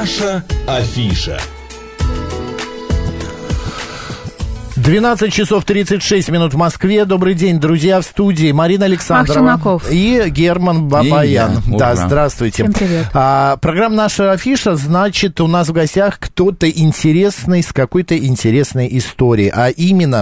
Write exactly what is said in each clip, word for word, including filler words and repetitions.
Наша афиша. двенадцать часов тридцать шесть минут в Москве. Добрый день, друзья, в студии Марина Александрова и Герман Бабаян. И да, здравствуйте. Всем привет. А, программа «Наша афиша», значит, у нас в гостях кто-то интересный с какой-то интересной историей. А именно,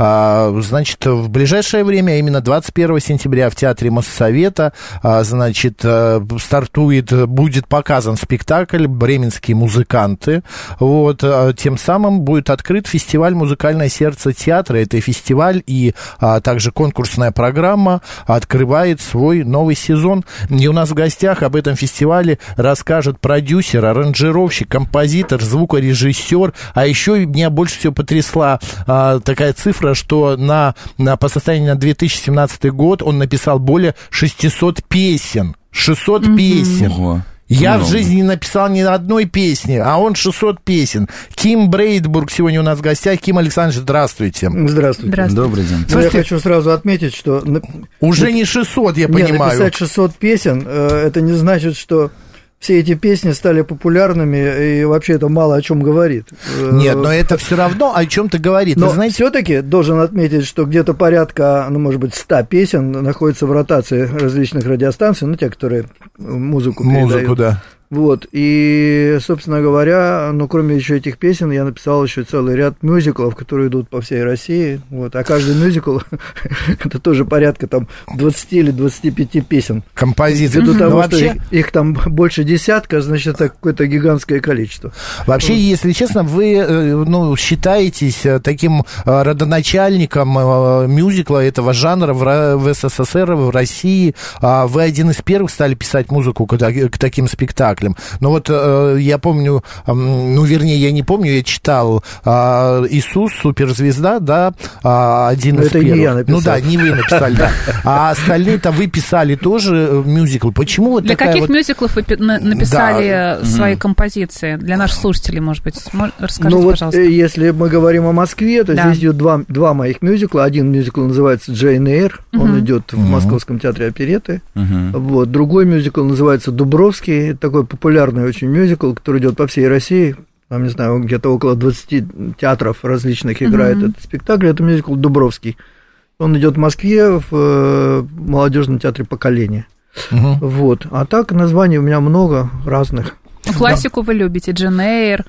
а, значит, в ближайшее время, именно двадцать первого сентября в Театре Моссовета, а, значит, а, стартует, будет показан спектакль «Бременские музыканты». Вот, а, тем самым будет открыт фестиваль «Музыкальное сердце театра». Это фестиваль и а, также конкурсная программа открывает свой новый сезон. И у нас в гостях об этом фестивале расскажет продюсер, аранжировщик, композитор, звукорежиссер. А еще меня больше всего потрясла а, такая цифра, что на, на, по состоянию на две тысячи семнадцатый год он написал более шестисот песен. шестьсот mm-hmm. песен. Ого. Я много. В жизни не написал ни одной песни, а он шестьсот песен. Ким Брейдбург сегодня у нас в гостях. Ким Александрович, здравствуйте. Здравствуйте. Здравствуйте. Добрый день. Ну, я хочу сразу отметить, что... Уже не шестьсот, я не, понимаю. Написать шестьсот песен, это не значит, что все эти песни стали популярными, и вообще это мало о чем говорит. Нет, но это все равно о чем-то говорит. Но знаете... все-таки должен отметить, что где-то порядка, ну, может быть, ста песен находится в ротации различных радиостанций, ну, те, которые музыку передают. Музыку, да. Вот, и, собственно говоря, ну, кроме еще этих песен, я написал еще целый ряд мюзиклов, которые идут по всей России, вот, а каждый мюзикл, это тоже порядка там двадцати или двадцати пяти песен. Композиций. Ввиду того, что их, их там больше десятка, значит, это какое-то гигантское количество. Вообще, если честно, вы, ну, считаетесь таким родоначальником мюзикла этого жанра в СССР, в России, вы один из первых стали писать музыку к таким спектаклям. Но вот э, я помню, э, ну, вернее, я не помню, я читал э, «Иисус, суперзвезда», да, э, один Но из это первых. Не я написал. Ну да, не вы написали, да. А остальные-то вы писали тоже мюзикл. Почему вот Для такая каких вот... мюзиклов вы написали да. свои композиции? Для наших слушателей, может быть, расскажите, ну, вот, пожалуйста. Если мы говорим о Москве, то да. здесь идет два, два моих мюзикла. Один мюзикл называется «Джейн Эйр», uh-huh. он идет в uh-huh. Московском театре оперетты. Uh-huh. Вот. Другой мюзикл называется «Дубровский», такой популярный очень мюзикл, который идет по всей России. Там, не знаю, где-то около двадцати театров различных играет uh-huh. этот спектакль. Это мюзикл «Дубровский». Он идет в Москве в э, молодежном театре «Поколение». Uh-huh. Вот. А так названий у меня много разных. Ну, классику да. вы любите, Джейн Эйр.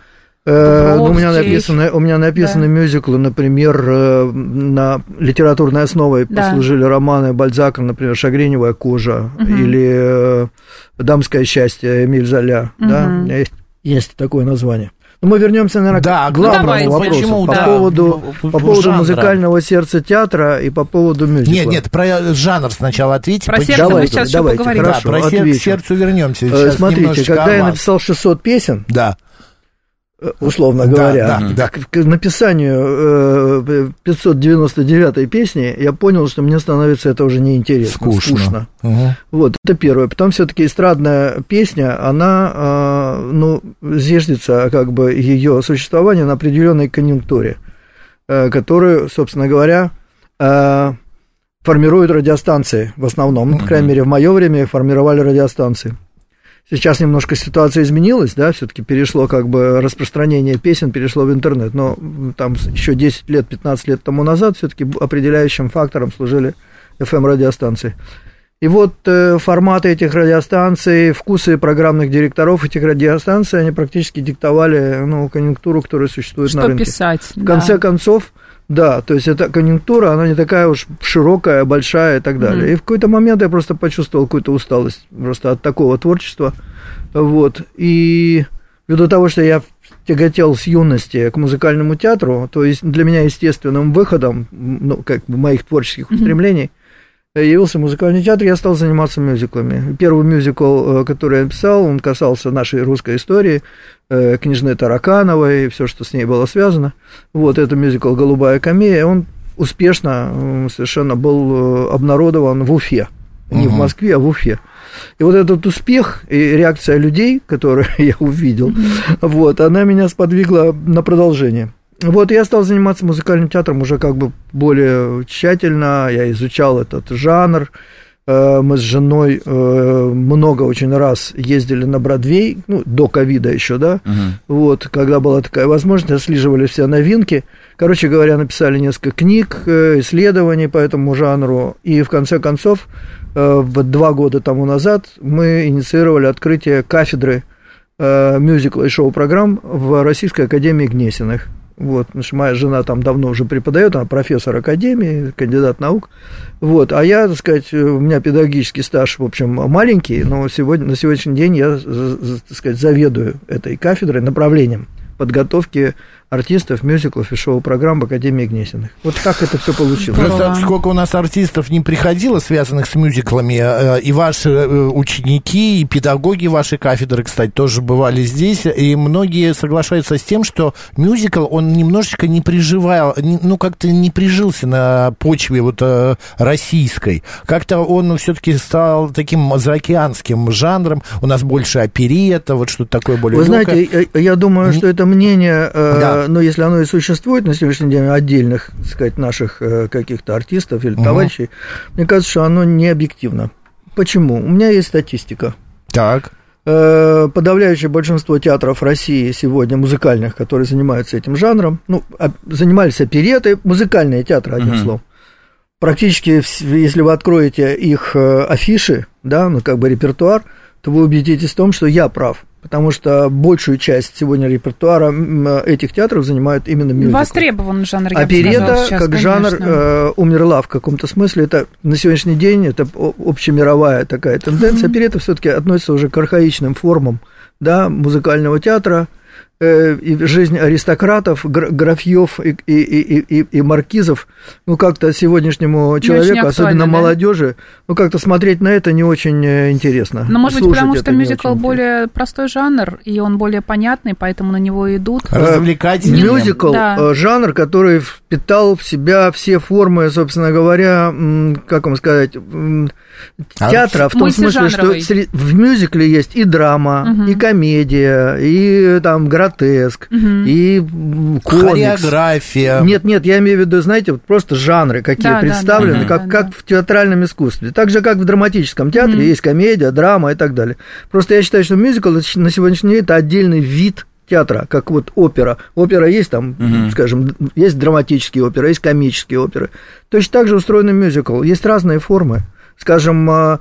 Э, у меня написаны, у меня написаны да. мюзиклы, например, э, на литературной основе да. послужили романы Бальзака, например, «Шагреневая кожа» угу. или э, «Дамское счастье» Эмиль Золя. Угу. Да? Есть, есть такое название. Но мы вернемся, наверное, да, к главному вопросу почему, по, да. поводу, по, по поводу жанра. музыкального сердца театра и по поводу мюзикла. Нет, нет, про жанр сначала ответьте. Про сердце давайте, мы сейчас давайте, еще поговорим. хорошо, да, про отвечу. к сердцу вернемся. Сейчас Смотрите, когда я написал шестьсот песен, да. условно говоря, да, да, к, к написанию э, пятьсот девяносто девятой песни я понял, что мне становится это уже неинтересно, скучно. скучно. Угу. Вот, это первое. Потом все-таки эстрадная песня, она, э, ну, зиждется, как бы, ее существование на определенной конъюнктуре, э, которую, собственно говоря, э, формируют радиостанции в основном. Ну, по крайней мере, в мое время их формировали радиостанции. Сейчас немножко ситуация изменилась, да, все-таки перешло, как бы, распространение песен перешло в интернет, но там еще десять лет, пятнадцать лет тому назад все-таки определяющим фактором служили эф эм-радиостанции. И вот э, форматы этих радиостанций, вкусы программных директоров этих радиостанций, они практически диктовали, ну, конъюнктуру, которая существует Что на рынке. Писать, в да. конце концов, да, то есть эта конъюнктура, она не такая уж широкая, большая и так далее. Mm-hmm. И в какой-то момент я просто почувствовал какую-то усталость просто от такого творчества, вот, и ввиду того, что я тяготел с юности к музыкальному театру, то есть для меня естественным выходом, ну, как бы, моих творческих mm-hmm. устремлений явился музыкальный театр, я стал заниматься мюзиклами. Первый мюзикл, который я написал, он касался нашей русской истории, княжны Таракановой, и все, что с ней было связано. Вот, это мюзикл «Голубая камея», он успешно совершенно был обнародован в Уфе. Не uh-huh. в Москве, а в Уфе. И вот этот успех и реакция людей, которые я увидел, uh-huh. вот, она меня сподвигла на продолжение. Вот, я стал заниматься музыкальным театром уже как бы более тщательно, я изучал этот жанр, Мы с женой много очень раз ездили на Бродвей, ну, до ковида еще, да, uh-huh. вот, когда была такая возможность, отслеживали все новинки. Короче говоря, написали несколько книг, исследований по этому жанру, и в конце концов, два года тому назад мы инициировали открытие кафедры мюзикла и шоу-программ в Российской академии Гнесиных. Вот, потому что моя жена там давно уже преподает, она профессор академии, кандидат наук. Вот, а я, так сказать, у меня педагогический стаж, в общем, маленький, но сегодня, на сегодняшний день я, так сказать, заведую этой кафедрой, направлением подготовки артистов, мюзиклов и шоу-программ в Академии Гнесиных. Вот как это все получилось. Просто сколько у нас артистов не приходило, связанных с мюзиклами, и ваши ученики, и педагоги вашей кафедры, кстати, тоже бывали здесь, и многие соглашаются с тем, что мюзикл, он немножечко не приживал, ну, как-то не прижился на почве вот российской. Как-то он все-таки стал таким заокеанским жанром, у нас больше оперетта, вот что-то такое более Вы легкое. знаете, я, я думаю, что это мнение... Да. Но если оно и существует на сегодняшний день отдельных, так сказать, наших каких-то артистов или товарищей, угу. мне кажется, что оно не объективно. Почему? У меня есть статистика. Так. Подавляющее большинство театров России сегодня, музыкальных, которые занимаются этим жанром, ну, занимались опереттой, музыкальные театры, одним угу. словом. Практически, если вы откроете их афиши, да, ну, как бы репертуар, то вы убедитесь в том, что я прав. Потому что большую часть сегодня репертуара этих театров занимают именно мюзиклы. Востребован жанр, я бы оперетта, сказала, сейчас, как конечно. жанр, э, умерла в каком-то смысле. Это на сегодняшний день это общемировая такая тенденция. Mm-hmm. Оперетта все-таки относится уже к архаичным формам, да, музыкального театра. И жизнь аристократов, графьев и, и, и, и, и маркизов, ну, как-то сегодняшнему человеку, особенно да? молодежи, ну, как-то смотреть на это не очень интересно. Но, может быть, потому что мюзикл более простой жанр, и он более понятный, поэтому на него идут. Развлекательный. Мюзикл, да. жанр, который впитал в себя все формы, собственно говоря, как вам сказать, театра, в том смысле, что в мюзикле есть и драма, угу. и комедия, и там гротеск, угу. и комикс. Хореография. Нет, нет, я имею в виду, знаете, вот просто жанры, какие да, представлены, да, да, как, да, как да. в театральном искусстве. Так же, как в драматическом театре, угу. есть комедия, драма и так далее. Просто я считаю, что мюзикл на сегодняшний день это отдельный вид театра, как вот опера. Опера есть там, угу. скажем, есть драматические оперы, есть комические оперы. Точно так же устроен мюзикл. Есть разные формы. Скажем, я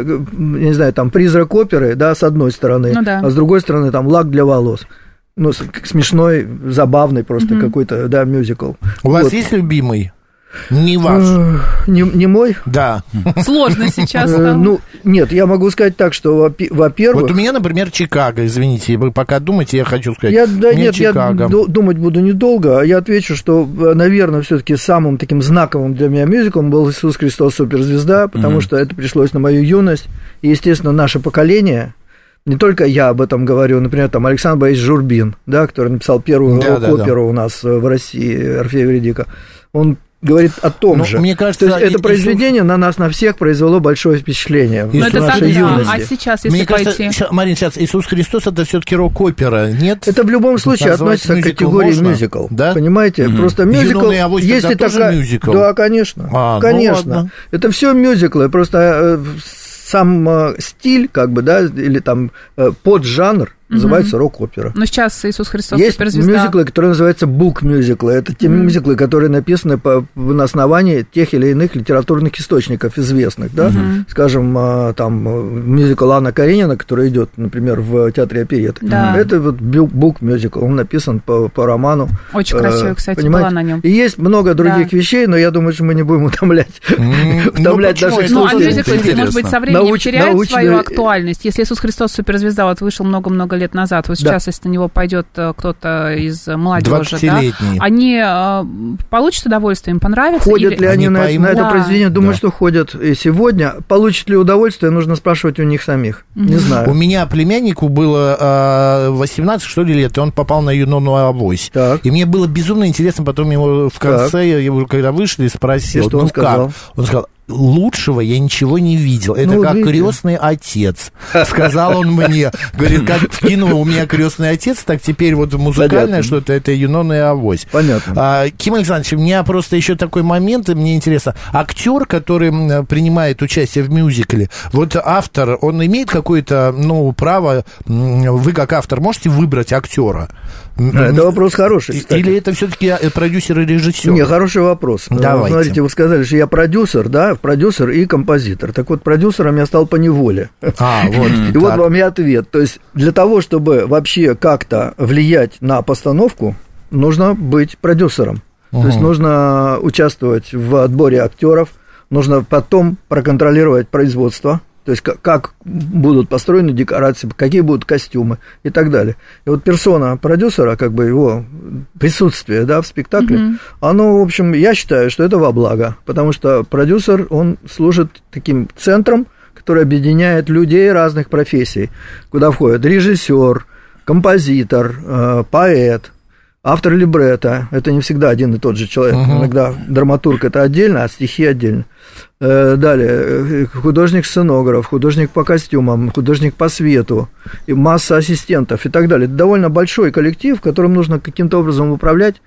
не знаю, там «Призрак оперы», да, с одной стороны, ну, да. а с другой стороны там «Лак для волос». Ну, смешной, забавный просто угу. какой-то, да, мюзикл. У вот. вас есть любимый? Не ваш. Не, не мой? Да. Сложно сейчас стало. Ну, нет, я могу сказать так, что, во-первых... Вот у меня, например, Чикаго, извините, вы пока думаете, я хочу сказать. Я, да, нет, Чикаго. Я думать буду недолго, я отвечу, что, наверное, все-таки самым таким знаковым для меня мюзиклом был «Иисус Христос суперзвезда», потому mm-hmm. что это пришлось на мою юность, и, естественно, наше поколение... Не только я об этом говорю, например, там Александр Борисович Журбин, да, который написал первую да, рок-оперу да, да. у нас в России, Орфея Эвридика, он говорит о том ну, же. Мне кажется, то есть это произведение Иисус... на нас, на всех произвело большое впечатление в нашей юности. А сейчас, если Мне пойти... кажется, Марин, сейчас Иисус Христос это все-таки рок-опера, нет? Это в любом случае относится к категории мюзикл, да? Понимаете? Mm-hmm. Просто мюзикл, если такая... Мюзикл. Да, конечно, а, конечно. Ну, это все мюзиклы, просто... Сам э, стиль, как бы, да, или там э, поджанр mm-hmm. называется рок-опера. Но сейчас Иисус Христос есть суперзвезда. Есть мюзиклы, которые называются бук-мюзиклы. Это те mm-hmm. мюзиклы, которые написаны по, на основании тех или иных литературных источников известных, да. Mm-hmm. Скажем, э, там мюзикл Анна Каренина, который идет, например, в театре оперетты. Да. Это вот бук-мюзикл, он написан по, по роману. Очень красивый, кстати, понимаете? Была на нем. И есть много других да. вещей, но я думаю, что мы не будем утомлять, утомлять наших слушателей. Ну, а мюзиклы, может быть, со временем Науч, теряют научные... свою актуальность. Если Иисус Христос суперзвезда вот вышел много-много лет назад, вот сейчас, да. если на него пойдет кто-то из молодежи, да, они э, получат удовольствие, им понравится? Ходят или... ли они, они на, на это да. произведение? Думаю, да. что ходят и сегодня. Получат ли удовольствие, нужно спрашивать у них самих. Mm-hmm. Не знаю. У меня племяннику было э, восемнадцать, что ли, лет, и он попал на «Юнону Авось». Так. И мне было безумно интересно, потом его в конце, так. его, когда вышли, спросил, и что ну он сказал? как? Он сказал, лучшего я ничего не видел. Это ну, как видите. Крестный отец. Сказал он мне. Говорит, как в кино у меня крестный отец, так теперь вот музыкальное что-то, это Юнона и Авось. Понятно. А, Ким Александрович, у меня просто еще такой момент, и мне интересно. Актер, который принимает участие в мюзикле, вот автор, он имеет какое-то, ну, право, вы как автор можете выбрать актера? Это вопрос хороший, кстати. Или это все-таки продюсер и режиссер? Не, хороший вопрос. Давайте. Смотрите, вы сказали, что я продюсер, да, продюсер и композитор. Так вот, продюсером я стал по неволе. А, вот. И вот вам и ответ. То есть, для того, чтобы вообще как-то влиять на постановку, нужно быть продюсером. То есть, нужно участвовать в отборе актеров, нужно потом проконтролировать производство. То есть, как, как будут построены декорации, какие будут костюмы и так далее. И вот персона продюсера, как бы его присутствие, да, в спектакле, mm-hmm. оно, в общем, я считаю, что это во благо, потому что продюсер, он служит таким центром, который объединяет людей разных профессий, куда входят режиссер, композитор, э, поэт, автор либретто. Это не всегда один и тот же человек. Uh-huh. Иногда драматург это отдельно, а стихи отдельно. Далее, художник-сценограф, художник по костюмам, художник по свету, и масса ассистентов и так далее. Это довольно большой коллектив, которым нужно каким-то образом управлять,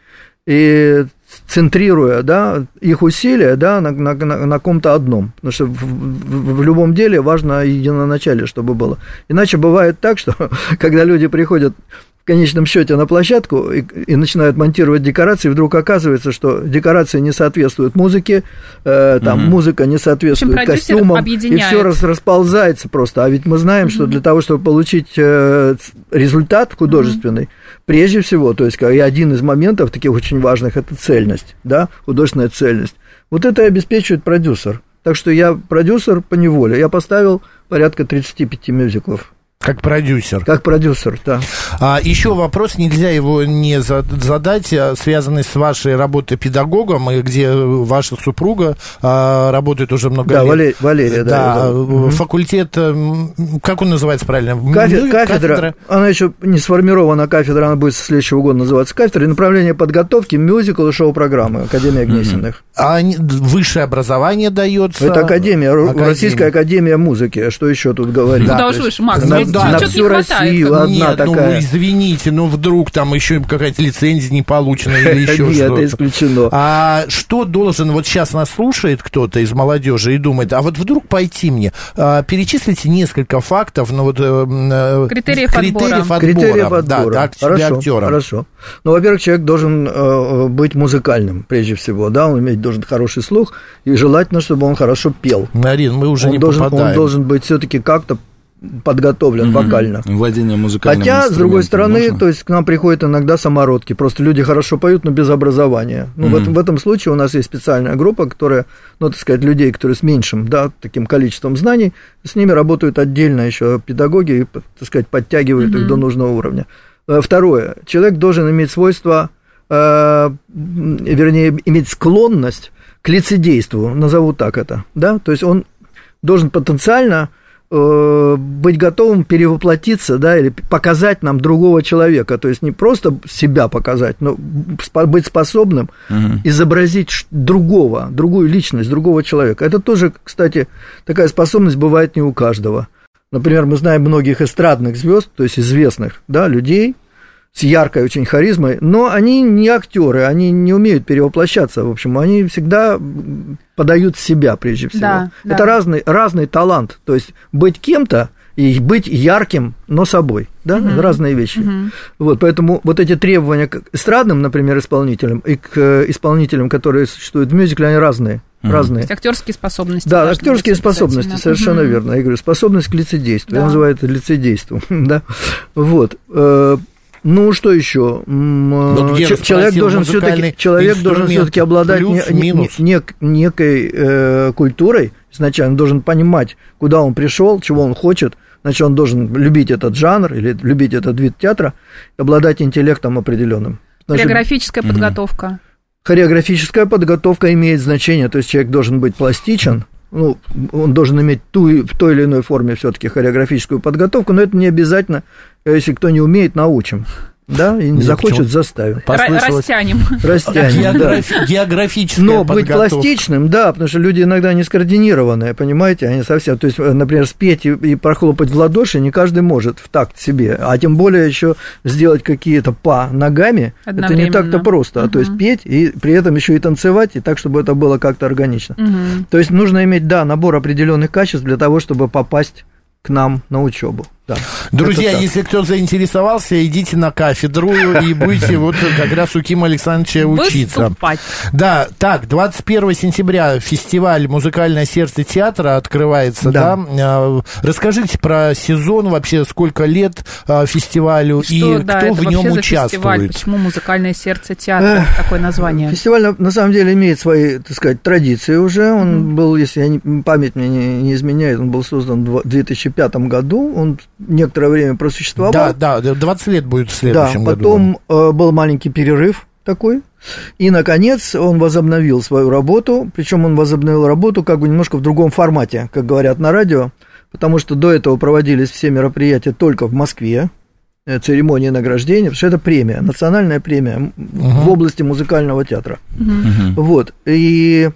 и центрируя, да, их усилия, да, на, на, на, на ком-то одном. Потому что в, в, в любом деле важно единоначалие, чтобы было. Иначе бывает так, что когда люди приходят в конечном счете на площадку и, и начинают монтировать декорации, вдруг оказывается, что декорации не соответствуют музыке, э, там mm-hmm. музыка не соответствует общем, костюмам, объединяет. И все рас, расползается просто. А ведь мы знаем, mm-hmm. что для того, чтобы получить э, результат художественный, mm-hmm. прежде всего, то есть и один из моментов таких очень важных, это цельность, да, художественная цельность. Вот это и обеспечивает продюсер. Так что я продюсер по неволе. Я поставил порядка тридцать пять мюзиклов. Как продюсер. Как продюсер, да. А, еще вопрос, нельзя его не задать, связанный с вашей работой педагогом, где ваша супруга а, работает уже много да, лет. Валерия, Валерия, да. да, да. Факультет, как он называется правильно? Кафедра, кафедра, она еще не сформирована, кафедра, она будет со следующего года называться кафедра, направление подготовки, мюзикл и шоу-программы, Академия Гнесиных. А высшее образование дается? Это Академия, Академия. Российская Академия музыки, что еще тут говорить? Куда уж выше, Макс, да, на всю Россию одна Нет, такая. Ну, извините, ну, вдруг там еще какая-то лицензия не получена или еще Нет, что-то. это исключено. А что должен, вот сейчас нас слушает кто-то из молодежи и думает, а вот вдруг пойти мне, а, перечислите несколько фактов, ну, вот, э, критериев, критериев отбора. отбора. Критериев отбора. Да, хорошо, для актера. Хорошо. Ну, во-первых, человек должен э, быть музыкальным, прежде всего, да, он иметь должен хороший слух, и желательно, чтобы он хорошо пел. Марин, мы уже он не должен, попадаем. Он должен быть все-таки как-то подготовлен mm-hmm. вокально. Владение музыкальным Хотя, с другой стороны, можно? То есть к нам приходят иногда самородки. Просто люди хорошо поют, но без образования. Ну, mm-hmm. в, этом, в этом случае у нас есть специальная группа, которая, ну, так сказать, людей, которые с меньшим, да, таким количеством знаний, с ними работают отдельно еще педагоги и, так сказать, подтягивают mm-hmm. их до нужного уровня. Второе. Человек должен иметь свойство, э, вернее, иметь склонность к лицедейству, назову так это, да, то есть он должен потенциально быть готовым перевоплотиться, да, или показать нам другого человека, то есть не просто себя показать, но быть способным uh-huh. изобразить другого, другую личность, другого человека. Это тоже, кстати, такая способность бывает не у каждого. Например, мы знаем многих эстрадных звезд, то есть известных, да, людей с яркой очень харизмой, но они не актеры, они не умеют перевоплощаться, в общем, они всегда подают себя прежде всего. Да, это да. разный, разный талант, то есть быть кем-то и быть ярким, но собой, да, угу. разные вещи. Угу. Вот, поэтому вот эти требования к эстрадным, например, исполнителям и к исполнителям, которые существуют в мюзикле, они разные. Mm-hmm. разные. То есть актерские способности. Да, актерские способности, совершенно mm-hmm. верно. Я говорю, способность к лицедейству. Да. Я называю это лицедейством. Да? Вот. Ну, что еще? Вот Ч- человек должен все-таки человек должен все-таки обладать не, не, не, некой э, культурой. Изначально он должен понимать, куда он пришел, чего он хочет. Значит, он должен любить этот жанр или любить этот вид театра, обладать интеллектом определенным. Хореографическая угу. подготовка. Хореографическая подготовка имеет значение, то есть человек должен быть пластичен, ну, он должен иметь ту, в той или иной форме все-таки хореографическую подготовку, но это не обязательно, если кто не умеет, научим. Да, и не Нет, захочет, заставим. Растянем. Растянем, Географ... да. Географическая Но быть пластичным, да, потому что люди иногда не скоординированные, понимаете, они совсем, то есть, например, спеть и, и прохлопать в ладоши не каждый может в такт себе, а тем более еще сделать какие-то па ногами, это не так-то просто, угу. То есть петь и при этом еще и танцевать, и так, чтобы это было как-то органично. Угу. То есть нужно иметь, да, набор определенных качеств для того, чтобы попасть к нам на учебу. Да. Друзья, если кто заинтересовался, идите на кафедру и будете вот как раз у Кима Александровича учиться. Выступать. Да, так, двадцать первого сентября фестиваль «Музыкальное сердце театра» открывается, да? да? Расскажите про сезон, вообще сколько лет фестивалю Что, и да, кто в нем участвует. Фестиваль, почему «Музыкальное сердце театра» Эх, такое название? Фестиваль, на самом деле, имеет свои, так сказать, традиции уже. Он mm-hmm. был, если я не, память мне не, не изменяет, он был создан в две тысячи пятом году, он некоторое время просуществовал. Да, да, двадцать лет будет в следующем да, году. Потом э, был маленький перерыв такой, и, наконец, он возобновил свою работу, причем он возобновил работу как бы немножко в другом формате, как говорят на радио, потому что до этого проводились все мероприятия только в Москве, церемонии награждения, потому что это премия, национальная премия uh-huh. в области музыкального театра. Uh-huh. Вот, и...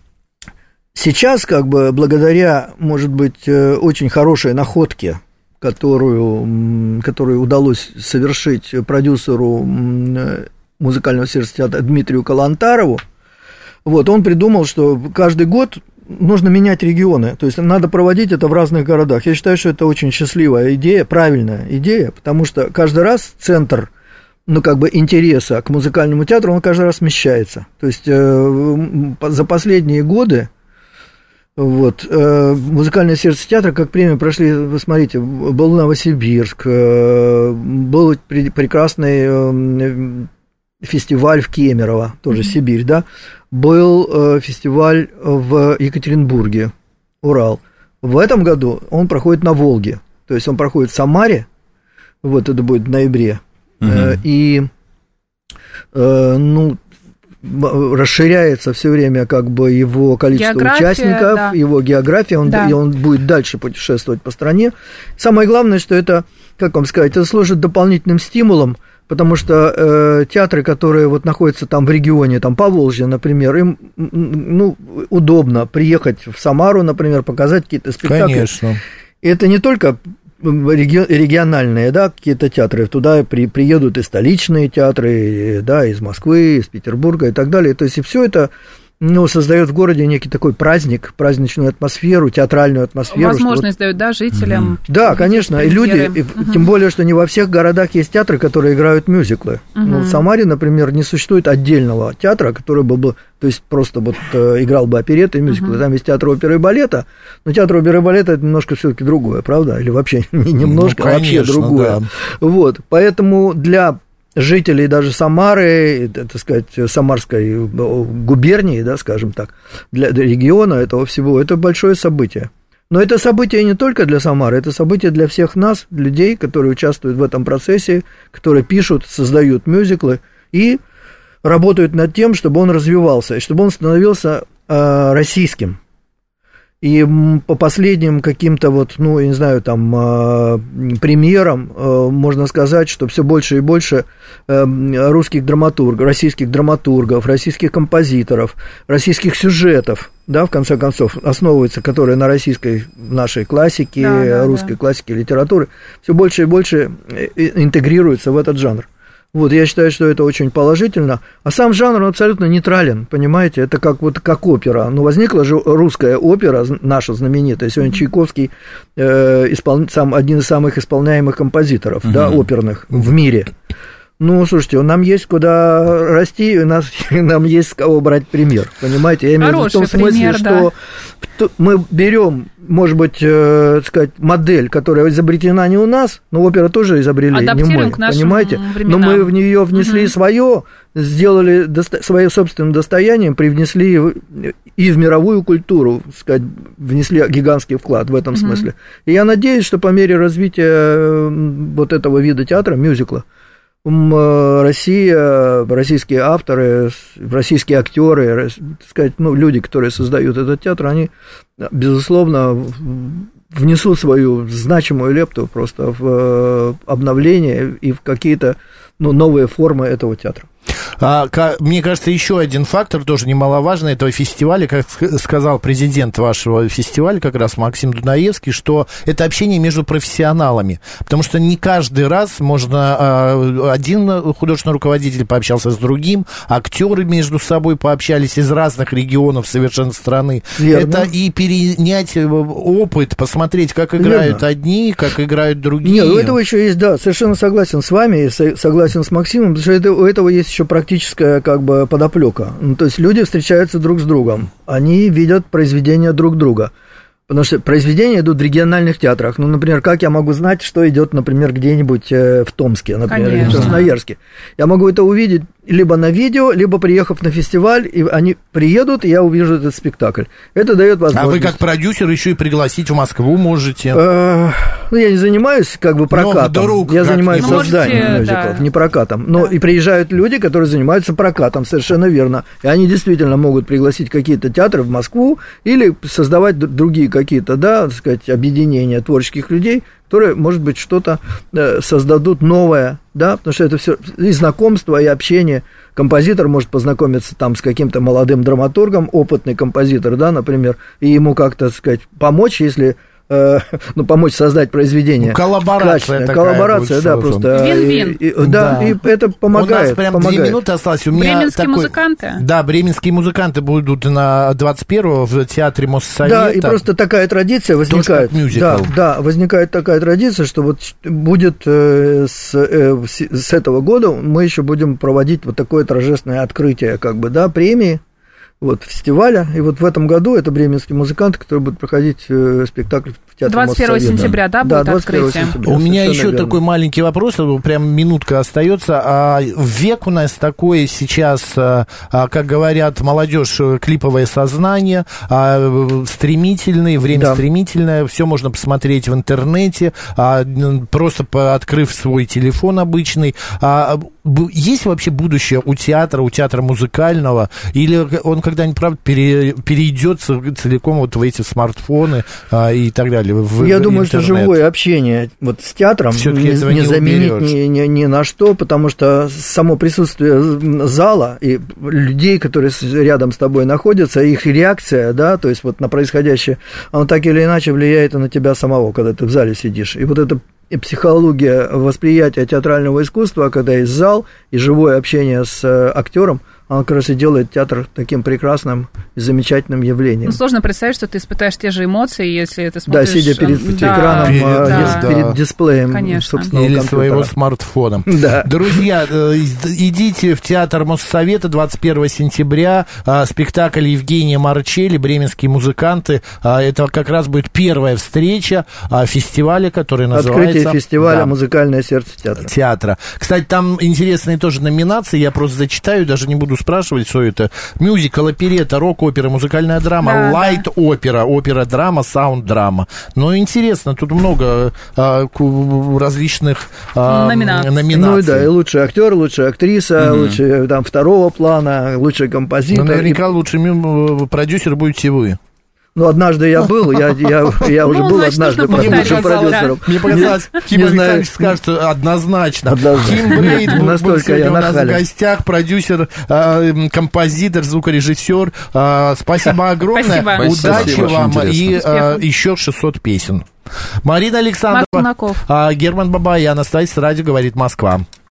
Сейчас, как бы, благодаря, может быть, очень хорошей находке, которую, которую удалось совершить продюсеру «Музыкального сердца театра» Дмитрию Калантарову, вот, он придумал, что каждый год нужно менять регионы, то есть надо проводить это в разных городах. Я считаю, что это очень счастливая идея, правильная идея, потому что каждый раз центр, ну, как бы, интереса к музыкальному театру, он каждый раз смещается. То есть э, за последние годы вот, э, «Музыкальное сердце театра», как премии прошли, вы смотрите, был Новосибирск, э, был при, прекрасный э, фестиваль в Кемерово, тоже mm-hmm. Сибирь, да, был э, фестиваль в Екатеринбурге, Урал. В этом году он проходит на Волге, то есть он проходит в Самаре, вот это будет в ноябре, mm-hmm. э, и, э, ну, расширяется все время как бы его количество география, участников, да. его география, он, да. и он будет дальше путешествовать по стране. Самое главное, что это, как вам сказать, это служит дополнительным стимулом, потому что э, театры, которые вот находятся там в регионе, там Поволжье, например, им ну, удобно приехать в Самару, например, показать какие-то спектакли. Конечно. И это не только региональные, да, какие-то театры, туда при, приедут и столичные театры, да, из Москвы, из Петербурга и так далее, то есть и все это, ну, создает в городе некий такой праздник, праздничную атмосферу, театральную атмосферу. Возможность вот... дают, да, жителям. Да, конечно, и люди, и, угу. тем более, что не во всех городах есть театры, которые играют мюзиклы. Угу. Ну, в Самаре, например, не существует отдельного театра, который был бы, то есть просто вот э, играл бы опереты и мюзиклы. Угу. Там есть театр оперы и балета, но театр оперы и балета это немножко все-таки другое, правда? Или вообще не немножко, ну, конечно, а вообще другое. Да. Вот, поэтому для жителей даже Самары, так сказать, Самарской губернии, да, скажем так, для региона этого всего, это большое событие. Но это событие не только для Самары, это событие для всех нас, людей, которые участвуют в этом процессе, которые пишут, создают мюзиклы и работают над тем, чтобы он развивался, и чтобы он становился э, российским. И по последним каким-то вот, ну, я не знаю, там, примерам можно сказать, что все больше и больше русских драматургов, российских драматургов, российских композиторов, российских сюжетов, да, в конце концов, основываются, которые на российской нашей классике, да, да, русской да. классике литературы, все больше и больше интегрируются в этот жанр. Вот, я считаю, что это очень положительно. А сам жанр он абсолютно нейтрален, понимаете? Это как, вот, как опера. Ну, возникла же русская опера, наша знаменитая. Сегодня Чайковский э, испол... сам, один из самых исполняемых композиторов, uh-huh. да, оперных в мире. Ну, слушайте, нам есть куда расти, у нас, нам есть с кого брать пример, понимаете? Я имею в виду в том смысле, пример, что да. мы берем, может быть, э, сказать, модель, которая изобретена не у нас, но опера тоже изобрели не мы, понимаете? Временам. Но мы в нее внесли угу. свое, сделали досто- своим собственным достоянием, привнесли и в мировую культуру, сказать, внесли гигантский вклад в этом угу. смысле. И я надеюсь, что по мере развития вот этого вида театра, мюзикла, Россия, российские авторы, российские актеры, так сказать, ну, люди, которые создают этот театр, они, безусловно, внесут свою значимую лепту просто в обновление и в какие-то, ну, новые формы этого театра. А, мне кажется, еще один фактор тоже немаловажный этого фестиваля, как сказал президент вашего фестиваля, как раз Максим Дунаевский, что это общение между профессионалами, потому что не каждый раз можно один художественный руководитель пообщался с другим, актеры между собой пообщались из разных регионов совершенно страны. Верно. Это и перенять опыт, посмотреть, как играют Верно. Одни, как играют другие. Нет, у этого еще есть, да, совершенно согласен с вами, согласен с Максимом, потому что это, у этого есть еще практическая как бы подоплека. Ну, то есть люди встречаются друг с другом, они видят произведения друг друга. Потому что произведения идут в региональных театрах. Ну, например, как я могу знать, что идет, например, где-нибудь в Томске, например, Конечно. Или в Красноярске? Я могу это увидеть либо на видео, либо приехав на фестиваль, и они приедут, и я увижу этот спектакль. Это дает возможность. А вы как продюсер еще и пригласить в Москву можете? Ну, я не занимаюсь как бы прокатом. Я занимаюсь созданием мюзиклов, не прокатом. Но и приезжают люди, которые занимаются прокатом, совершенно верно. И они действительно могут пригласить какие-то театры в Москву или создавать другие какие-то, да, так сказать, объединения творческих людей, которые, может быть, что-то создадут новое, да, потому что это все и знакомство, и общение. Композитор может познакомиться там с каким-то молодым драматургом, опытный композитор, да, например, и ему как-то, так сказать, помочь, если... ну, помочь создать произведение. Ну, коллаборация такая. Коллаборация, да, просто. Вин-вин. И, и, да, да, и это помогает. У нас прям помогает. две минуты осталось. У меня бременские такой... музыканты? Да, бременские музыканты будут на двадцать первого в театре Моссовета. Да, и просто такая традиция возникает. Да, да, возникает такая традиция, что вот будет э, с, э, с этого года мы еще будем проводить вот такое торжественное открытие, как бы, да, премии. Вот, фестиваля, и вот в этом году это бременские музыканты, которые будут проходить э, спектакль в театре двадцать первого сентября, да, да, будет открытие? У меня еще верно. Такой маленький вопрос, прям минутка остается. А век у нас такой сейчас, а, как говорят молодежь, клиповое сознание, а, стремительное, время да. стремительное, все можно посмотреть в интернете, а, просто открыв свой телефон обычный. А, есть вообще будущее у театра, у театра музыкального, или он когда-нибудь, правда, пере, перейдет целиком вот в эти смартфоны а, и так далее? В, Я в думаю, интернет. Что живое общение вот с театром не, не, не заменить ни, ни, ни на что, потому что само присутствие зала и людей, которые рядом с тобой находятся, их реакция, да, то есть вот на происходящее, оно так или иначе влияет и на тебя самого, когда ты в зале сидишь. И вот это и психология восприятия театрального искусства, когда есть зал и живое общение с актером, она как раз и делает театр таким прекрасным и замечательным явлением. Ну, сложно представить, что ты испытаешь те же эмоции, если ты смотришь... Да, сидя перед да, экраном, перед, да, перед да. дисплеем Конечно. собственного Или компьютера. Своего смартфона. Да. Друзья, идите в театр Моссовета двадцать первого сентября, спектакль Евгения Марчелли, бременские музыканты. Это как раз будет первая встреча фестиваля, который называется... Открытие фестиваля да. «Музыкальное сердце театра». Театра. Кстати, там интересные тоже номинации, я просто зачитаю, даже не буду спрашивать, что это. Мюзикл, оперетта, рок-опера, музыкальная драма, да, лайт-опера, опера-драма, саунд-драма. Но интересно, тут много а, различных а, номинаций. номинаций. Ну да, и лучший актер, лучшая актриса, угу. лучший там второго плана, лучший композитор. Но наверняка и... лучший продюсер будете вы. Ну, однажды я был, я, я, я уже ну, был значит, однажды продюсером. продюсером. Мне показалось, Ким Александрович скажет однозначно. однозначно. Ким Брейд был, был сегодня у нас в гостях, продюсер, э, композитор, звукорежиссер. Э, спасибо огромное. Спасибо. Удачи спасибо, вам и э, еще шестьсот песен. Марина Александрова, э, Герман Бабаян, Анастасия, радио «Говорит Москва».